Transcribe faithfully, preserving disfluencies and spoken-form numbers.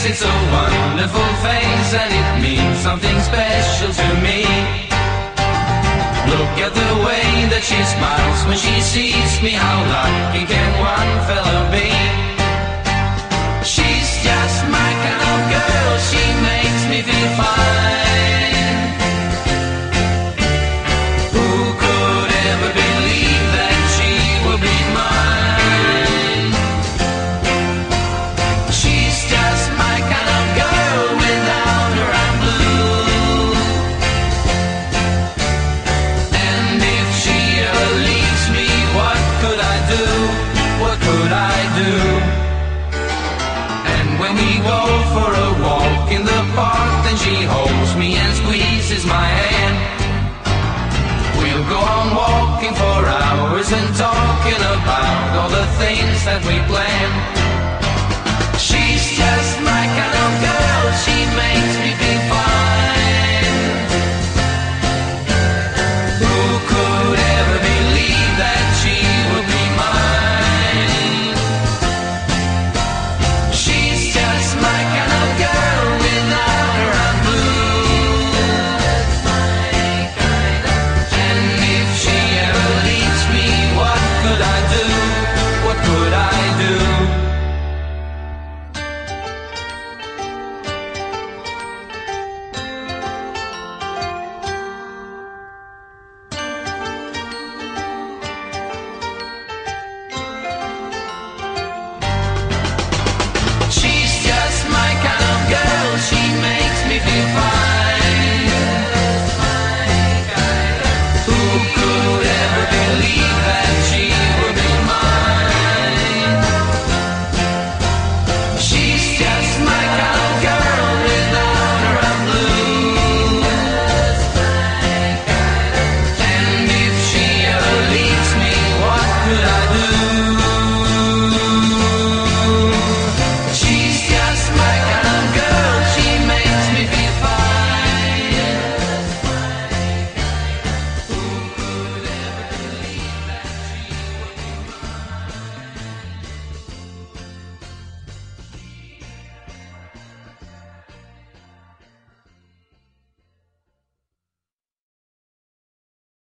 it's a wonderful face and it means something special to me. Look at the way that she smiles when she sees me, how lucky can one fellow be? She's just my kind of girl, she makes me feel fine. Who could ever believe that she will be mine? She's just my kind of girl, without her I'm blue. And if she ever leaves me, what could I do? What could I do? When we go for a walk in the park, then she holds me and squeezes my hand. We'll go on walking for hours and talking about all the things that we